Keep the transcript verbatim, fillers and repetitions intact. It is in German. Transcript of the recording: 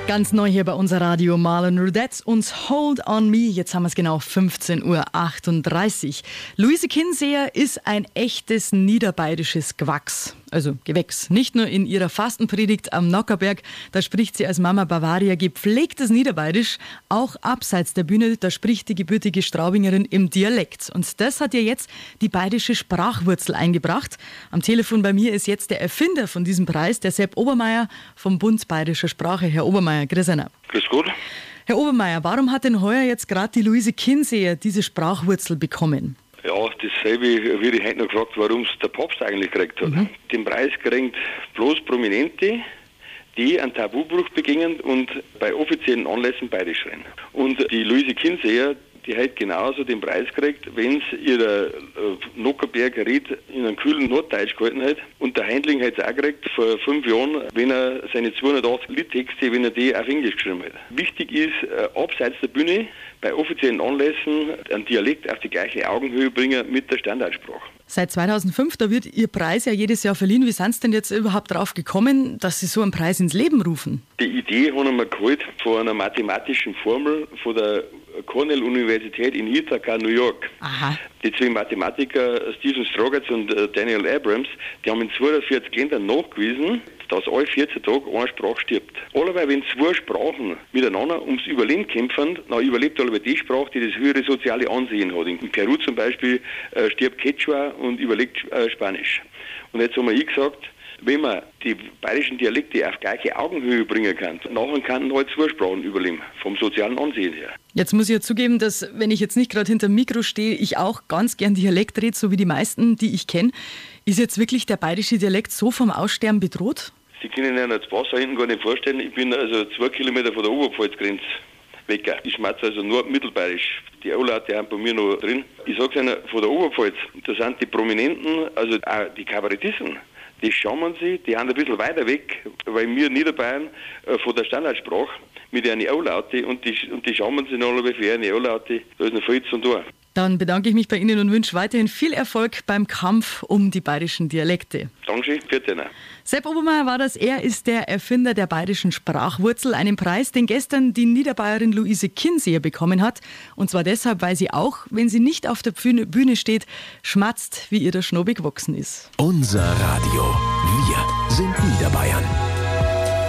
Ganz neu hier bei unser Radio Marlon Rudettes und Hold on Me. Jetzt haben wir es genau fünfzehn Uhr achtunddreißig. Luise Kinseher ist ein echtes niederbayerisches Gewachs. Also Gewächs. Nicht nur in ihrer Fastenpredigt am Nockerberg, da spricht sie als Mama Bavaria gepflegtes Niederbayerisch. Auch abseits der Bühne, da spricht die gebürtige Straubingerin im Dialekt. Und das hat ihr jetzt die bayerische Sprachwurzel eingebracht. Am Telefon bei mir ist jetzt der Erfinder von diesem Preis, der Sepp Obermeier vom Bund Bayerischer Sprache. Herr Obermeier, grüß euch. Grüß Gott. Herr Obermeier, warum hat denn heuer jetzt gerade die Luise Kinseher diese Sprachwurzel bekommen? Ja, dasselbe wird ich heute noch gefragt, warum es der Papst eigentlich gekriegt hat. Mhm. Den Preis kriegen bloß Prominente, die einen Tabubruch begingen und bei offiziellen Anlässen bayerisch reden. Und die Luise Kinseher, die hat genauso den Preis gekriegt, wenn es ihrer äh, Nockerberger Ried in einem kühlen Norddeutsch gehalten hat. Und der Heindling hat es auch gekriegt vor fünf Jahren, wenn er seine zweihundertachtzig Liedtexte, wenn er die auf Englisch geschrieben hat. Wichtig ist, äh, abseits der Bühne, bei offiziellen Anlässen, einen Dialekt auf die gleiche Augenhöhe bringen mit der Standardsprache. Seit zweitausendfünf, da wird Ihr Preis ja jedes Jahr verliehen. Wie sind Sie denn jetzt überhaupt drauf gekommen, dass Sie so einen Preis ins Leben rufen? Die Idee haben wir geholt von einer mathematischen Formel von der Cornell-Universität in Ithaca, New York. Aha. Die zwei Mathematiker, Stephen Strogatz und Daniel Abrams, die haben in zweiundvierzig Ländern nachgewiesen, dass alle vierzehn Tage eine Sprache stirbt. Alleweil, wenn zwei Sprachen miteinander ums Überleben kämpfen, dann überlebt alleweil die Sprache, die das höhere soziale Ansehen hat. In Peru zum Beispiel äh, stirbt Quechua und überlebt äh, Spanisch. Und jetzt haben wir eh gesagt, wenn man die bayerischen Dialekte auf gleiche Augenhöhe bringen kann, nachher kann halt zwei Sprachen überleben, vom sozialen Ansehen her. Jetzt muss ich ja zugeben, dass, wenn ich jetzt nicht gerade hinter dem Mikro stehe, ich auch ganz gern Dialekt rede, so wie die meisten, die ich kenne. Ist jetzt wirklich der bayerische Dialekt so vom Aussterben bedroht? Sie können sich das Wasser hinten gar nicht vorstellen. Ich bin also zwei Kilometer von der Oberpfalzgrenze weg. Ich schmatze also nur mittelbayerisch. Die O-Laute haben bei mir noch drin. Ich sage Ihnen, von der Oberpfalz, da sind die Prominenten, also auch die Kabarettisten, die schauen sie, die haben ein bisschen weiter weg, weil wir Niederbayern äh, von der Standardsprache mit einer O-Laute und die, und die schauen sie noch für eine O-Laute, da ist noch viel zu tun. Dann bedanke ich mich bei Ihnen und wünsche weiterhin viel Erfolg beim Kampf um die bayerischen Dialekte. Dankeschön, bitte. Sepp Obermeier war das. Er ist der Erfinder der bayerischen Sprachwurzel, einen Preis, den gestern die Niederbayerin Luise Kinseher bekommen hat. Und zwar deshalb, weil sie auch, wenn sie nicht auf der Bühne steht, schmatzt, wie ihr der Schnobel gewachsen ist. Unser Radio. Wir sind Niederbayern.